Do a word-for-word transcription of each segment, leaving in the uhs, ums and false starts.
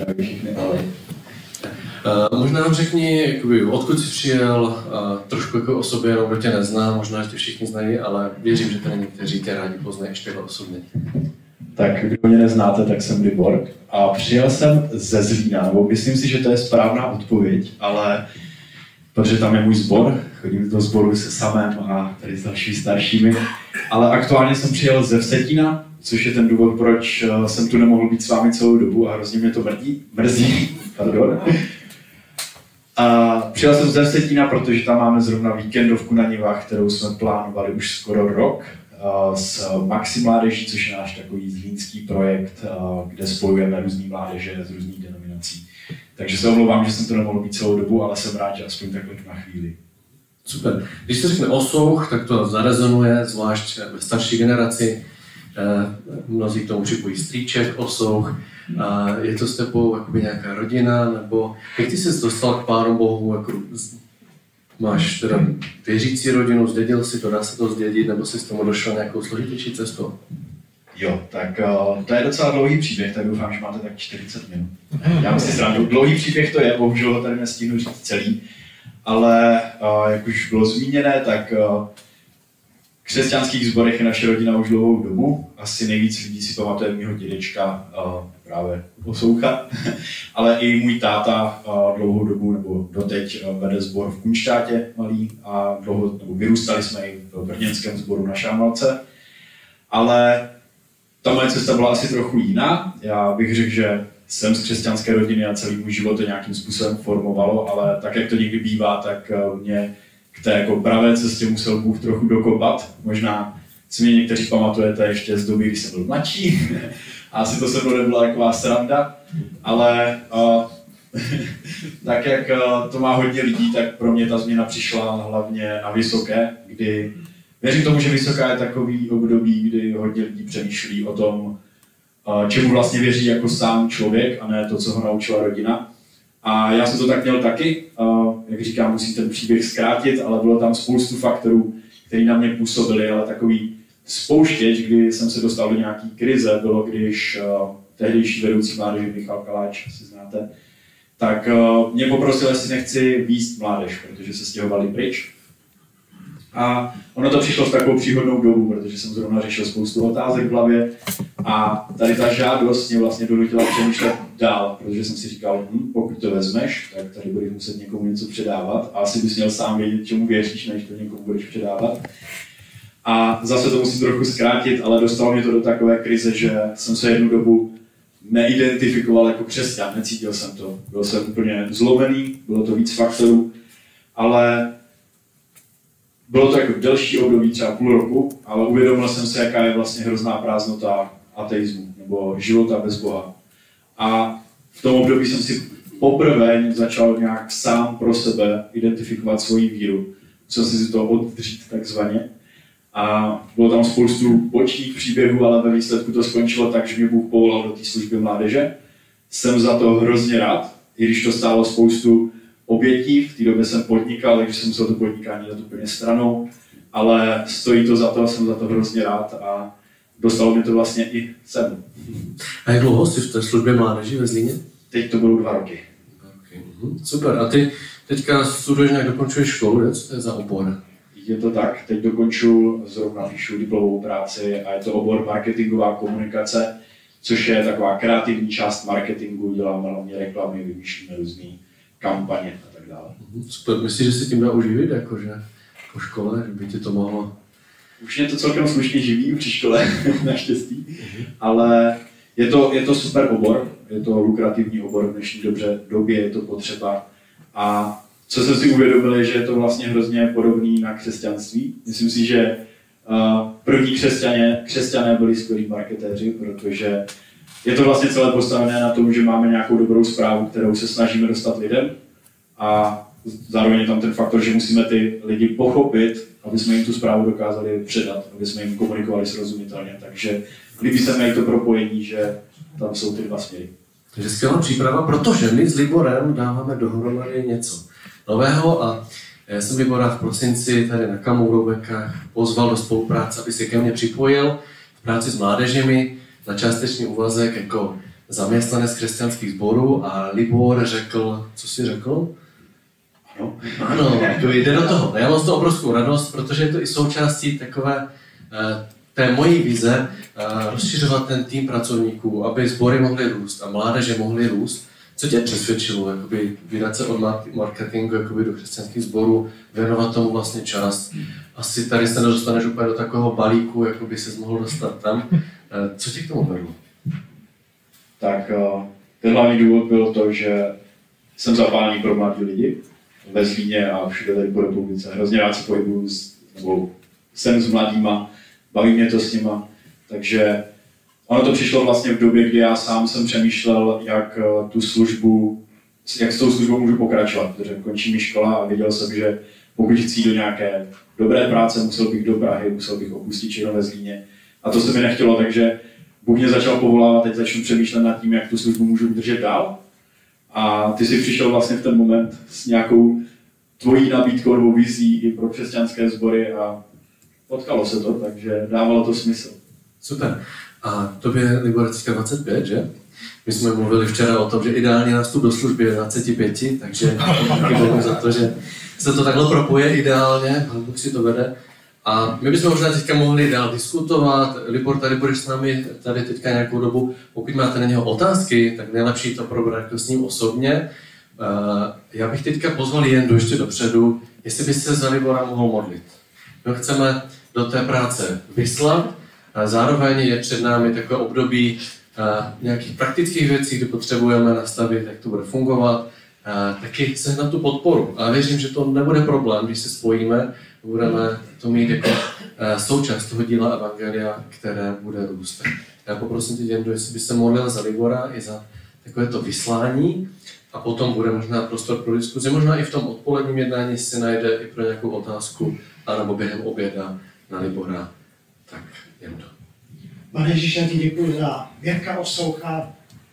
Zdravím všichni, ale... Uh, možná nám řekni, jakoby, odkud jsi přijel, uh, trošku jako o sobě, jenom kdo tě nezná, možná, že tě všichni znají, ale věřím, že tady někteří tě rádi poznají ještě osobně. Tak kdo mě neznáte, tak jsem Libor a přijel jsem ze Zlína, nebo myslím si, že to je správná odpověď, ale protože tam je můj sbor, chodím do sboru se Samem a tady s dalšími staršími, ale aktuálně jsem přijel ze Vsetína, což je ten důvod, proč jsem tu nemohl být s vámi celou dobu a hrozně mě to mrdí, mrzí. Pardon. A přijel jsem ze Vsetína, protože tam máme zrovna víkendovku na Nivách, kterou jsme plánovali už skoro rok s Maxi Mládeží, což je náš takový zlínský projekt, kde spojujeme různý mládeže z různých denominací. Takže se omlouvám, že jsem to nemohl být celou dobu, ale jsem rád, že aspoň takhle na chvíli. Super. Když se řekne Osouch, tak to zarezonuje, zvlášť ve starší generaci. Mnozí k tomu připojí strýček, Osouch. Je to s tebou jakoby nějaká rodina, nebo jak ty jsi dostal k Pánu Bohu? Jako, máš teda věřící rodinu, zdědil si to, dá se to zdědit, nebo jsi s tomu došel nějakou složitější cestou? Jo, tak uh, to je docela dlouhý příběh, tak doufám, že máte tak čtyřicet minut. Já myslím srandu, dlouhý příběh to je, bohužel ho tady nestihnu říct celý, ale uh, jak už bylo zmíněné, tak uh, v křesťanských sborech je naše rodina už dlouhou dobu. Asi nejvíc lidí si pamatuje mýho dědečka, uh, právě Osoucha, ale i můj táta uh, dlouhou dobu, nebo doteď uh, vede sbor v Kunštátě malý a dlouho, nebo vyrůstali jsme i v brněnském sboru na Šámalce. Ale ta moje cesta byla asi trochu jiná. Já bych řekl, že jsem z křesťanské rodiny a celý můj život to nějakým způsobem formovalo, ale tak, jak to někdy bývá, tak mě k té jako pravé cestě musel Bůh trochu dokopat. Možná si mě někteří pamatujete ještě z doby, kdy jsem byl mladší. A asi to se mnou nebyla taková sranda, ale uh, tak, jak uh, to má hodně lidí, tak pro mě ta změna přišla hlavně na vysoké, kdy věřím tomu, že vysoká je takový období, kdy hodně lidí přemýšlí o tom, čemu vlastně věří jako sám člověk a ne to, co ho naučila rodina. A já jsem to tak měl taky, jak říkám, musím ten příběh zkrátit, ale bylo tam spoustu faktorů, které na mě působily, ale takový spouštěč, kdy jsem se dostal do nějaký krize, bylo, když tehdejší vedoucí mládeže Michal Kaláč, si znáte, tak mě poprosil, jestli nechci vést mládež, protože se stěhovali pryč. A ono to přišlo v takovou příhodnou dobu, protože jsem zrovna řešil spoustu otázek v hlavě a tady ta žádost mě vlastně donutila přemýšlet dál, protože jsem si říkal, hm, pokud to vezmeš, tak tady budeš muset někomu něco předávat a asi bys měl sám vědět, čemu věříš, než to někomu budeš předávat. A zase to musím trochu zkrátit, ale dostalo mě to do takové krize, že jsem se jednu dobu neidentifikoval jako křesťan, necítil jsem to. Byl jsem úplně zlomený, bylo to víc faktorů, ale bylo to jako delší období, třeba půl roku, ale uvědomil jsem se, jaká je vlastně hrozná prázdnota ateismu, nebo života bez Boha. A v tom období jsem si poprvé začal nějak sám pro sebe identifikovat svoji víru. Musel jsem si to oddřít takzvaně. A bylo tam spoustu bočních příběhů, ale ve výsledku to skončilo tak, že mě Bůh povolal do té služby mládeže. Jsem za to hrozně rád, i když to stálo spoustu obětí, v té době jsem podnikal, takže jsem musel to podnikání dát úplně stranou, ale stojí to za to, jsem za to hrozně rád a dostalo mě to vlastně i sem. A jak dlouho jsi v té službě mládeži ve Zlíně? Teď to budou dva roky. Okay. Super, a ty teďka studuješ, nějak dokončuješ školu, co to je za obor? Je to tak, teď dokončuji, zrovna píšu diplomovou práci a je to obor marketingová komunikace, což je taková kreativní část marketingu, děláme hlavně reklamy, vymýšlíme různý kampaně a tak dále. Super, myslíš, že se tím dá uživit, jakože po škole, že by ti to mohlo? Už mě to celkem slušně živí při škole, naštěstí, ale je to, je to super obor, je to lukrativní obor v dnešní dobře, době, je to potřeba. A co jsem si uvědomil, je, že je to vlastně hrozně podobný na křesťanství. Myslím si, že uh, první křesťané, křesťané byli skvělí marketéři, protože je to vlastně celé postavené na tom, že máme nějakou dobrou zprávu, kterou se snažíme dostat lidem a zároveň je tam ten faktor, že musíme ty lidi pochopit, aby jsme jim tu zprávu dokázali předat, aby jsme jim komunikovali srozumitelně. Takže líbí se mi to propojení, že tam jsou ty dva směry. Takže skvělá příprava, protože my s Liborem dáváme dohromady něco nového a já jsem Libora v prosinci tady na Kamourovekách pozval do spolupráce, aby se ke mně připojil v práci s mládežemi na částečný úvazek jako zaměstnanec křesťanských sborů a Libor řekl, co jsi řekl? Ano. Ano, jako jde do toho. Já mám z toho obrovskou radost, protože je to i součástí takové té mojí vize rozšiřovat ten tým pracovníků, aby sbory mohly růst a mládeže mohly růst. Co tě přesvědčilo, jakoby vydat se od marketingu jakoby do křesťanských sborů, věnovat tomu vlastně čas? Asi tady se nedostaneš úplně do takového balíku, jakoby ses mohl dostat tam. Co tě k tomu vedlo? Tak ten hlavní důvod byl to, že jsem zapálený pro mladí lidi ve Zlíně a všude tady po republice. Hrozně rád se pohybuju, nebo jsem s mladýma, baví mě to s nima, takže ono to přišlo vlastně v době, kdy já sám jsem přemýšlel, jak tu službu, jak s tou službou můžu pokračovat, protože končí mi škola a věděl jsem, že pokud chci do nějaké dobré práce, musel bych do Prahy, musel bych opustit všechno ve Zlíně. A to se mi nechtělo, takže Bůh mě začal povolávat, teď začnu přemýšlet nad tím, jak tu službu můžu udržet dál. A ty jsi přišel vlastně v ten moment s nějakou tvojí nabídkou nebo vizí i pro křesťanské sbory a potkalo se to, takže dávalo to smysl. Super. A tobě, Libor, teďka dvacet pět, že? My jsme mluvili včera o tom, že ideální nástup do služby je dvacet pět, takže děkuji za to, že se to takhle propoje ideálně, Pán Bůh si to vede. A my bychom možná teďka mohli dál diskutovat. Libor, tady budeš s námi tady teďka nějakou dobu. Pokud máte na něho otázky, tak nejlepší to probrat jako s ním osobně. Já bych teďka pozval jen do ještě dopředu, jestli by se za Libora mohl modlit. My chceme do té práce vyslat, a zároveň je před námi takové období nějakých praktických věcí, kdy potřebujeme nastavit, jak to bude fungovat, taky sehnat tu podporu. A věřím, že to nebude problém, když se spojíme, budeme to mít jako součást toho díla Evangelia, které bude růst. Já poprosím tě, Děndo, jestli by se modlil za Libora i za takové to vyslání a potom bude možná prostor pro diskuzi. Možná i v tom odpoledním jednání si najde i pro nějakou otázku, anebo během oběda na Libora. Tak, Děndo. Pane Ježíši, já ti děkuji za Věrka Osoucha,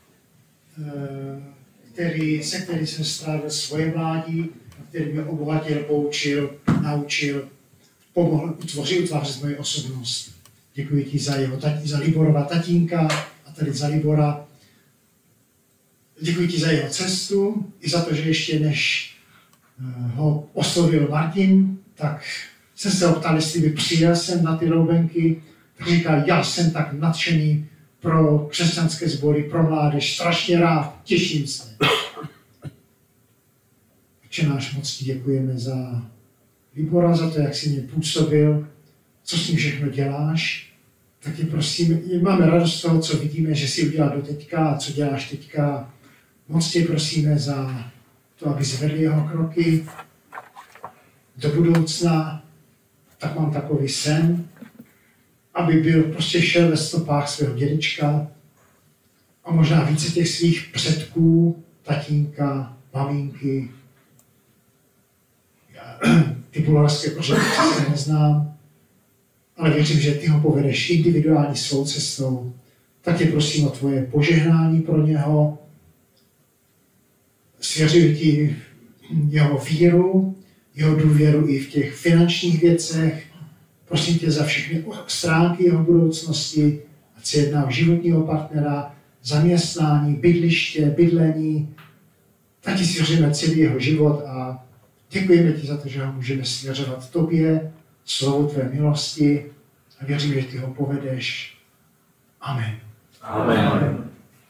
který, se který jsem strávil svoje mládí, který mě obohatil, poučil, naučil, pomohl utvořit, utvářet moji osobnost. Děkuji ti za jeho tatí, za Liborova tatínka a tady za Libora. Děkuji ti za jeho cestu i za to, že ještě než ho oslovil Martin, tak jsem se ho ptal, jestli by přijel jsem na ty roubenky. Tak říkal, já jsem tak nadšený pro křesťanské sbory, pro mládež, strašně rád, těším se. Otče náš, moc ti děkujeme za Libora, za to, jak jsi mě působil, co s ním všechno děláš. Tak tě prosím, máme radost z toho, co vidíme, že jsi udělal do teďka a co děláš teďka. Moc tě prosíme za to, aby zvedli jeho kroky do budoucna. Tak mám takový sen, aby byl prostě šel ve stopách svého dědečka a možná více těch svých předků, tatínka, maminky. Já ty bulharské kořeny přesně neznám, ale věřím, že ty ho povedeš individuální svou cestou. Tak tě prosím o tvoje požehnání pro něho. Svěřuji ti jeho víru, jeho důvěru i v těch finančních věcech. Prosím tě za všechny stránky jeho budoucnosti, ať se jedná o životního partnera, zaměstnání, bydliště, bydlení. Tak ti svěříme celý jeho život a děkujeme ti za to, že ho můžeme svěřovat tobě, slovu tvé milosti a věřím, že ty ho povedeš. Amen. Amen.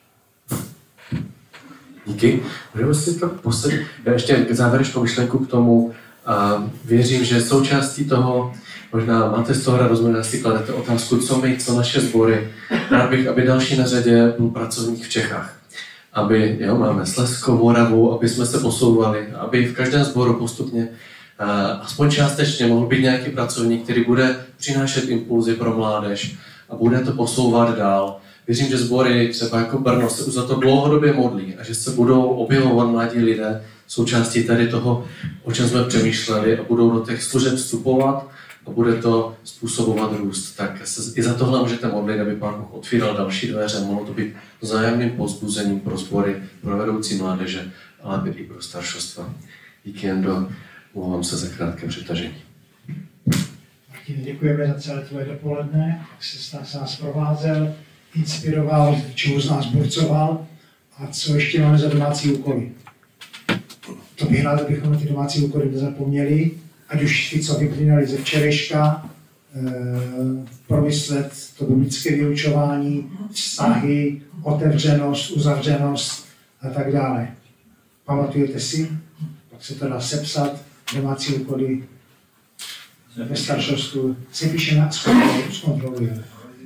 Díky. Můžeme si to posadit. Já ještě závěrečnou myšlenku k tomu. A věřím, že součástí toho, možná máte z toho radost, možná si kladete otázku, co my, co naše sbory. Rád bych, aby další na řadě byl pracovník v Čechách. Aby, jo, máme Slezsko, Moravu, aby jsme se posouvali, aby v každém sboru postupně uh, aspoň částečně mohl být nějaký pracovník, který bude přinášet impulzy pro mládež a bude to posouvat dál. Věřím, že sbory třeba jako Brno se už za to dlouhodobě modlí a že se budou objevovat mladí lidé součástí tady toho, o čem jsme přemýšleli a budou do těch služeb vstupovat a bude to způsobovat růst. Tak se i za tohle můžete modlit, aby Pán Bůh otvíral další dveře, mohlo to být vzájemným povzbuzením pro sbory, pro vedoucí mládeže, ale i pro staršostva. Díky, Jendo, mluvám se za krátké přetažení. Martin, děkujeme za celé tvoje dopoledne, jak jsi nás provázel. inspiroval, čemu z nás burcoval a co ještě máme za domácí úkoly. To bych rád, abychom na ty domácí úkoly nezapomněli, ať už ty, co vyplynaly ze včerejška, promyslet to biblické vyučování, vztahy, otevřenost, uzavřenost a tak dále. Pamatujete si? Pak se to dá sepsat, domácí úkoly ve staršostu se píše na zkontroluje.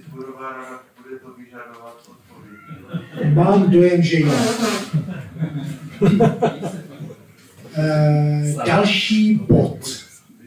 Mám dojem, že jo. E, další bod.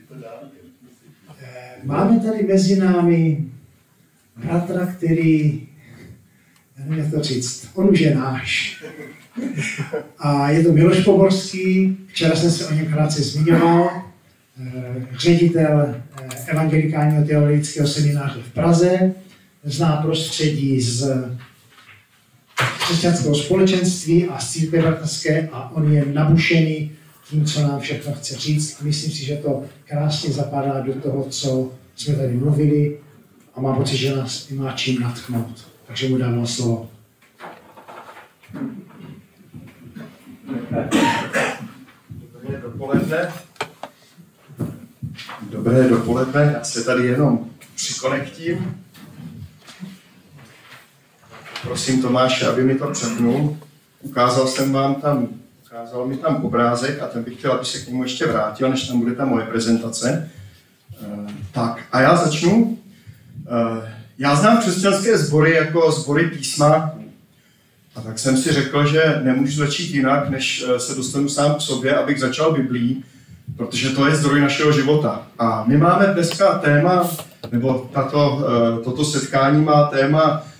E, máme tady mezi námi bratra, který, já nevím, jak to říct, on už je náš. A je to Miloš Poborský, včera jsem se o něm krátce zmiňoval, e, ředitel evangelikálního teologického semináře v Praze, zná prostředí z křesťanského společenství a z církve bratrské a on je nabušený tím, co nám všechno chce říct. A myslím si, že to krásně zapadá do toho, co jsme tady mluvili a mám pocit, že nás má čím natchnout. Takže mu dávám slovo. Dobré dopoledne. Dobré dopoledne, já se tady jenom přikonektím. Prosím Tomáše, aby mi to přepnul. Ukázal jsem vám tam, ukázal mi tam obrázek a ten bych chtěl, aby se k němu ještě vrátil, než tam bude ta moje prezentace. Uh, tak a já začnu. Uh, já znám křesťanské sbory jako sbory písmáků. A tak jsem si řekl, že nemůžu začít jinak, než se dostanu sám k sobě, abych začal Biblií, protože to je zdroj našeho života. A my máme dneska téma, nebo tato, toto setkání má téma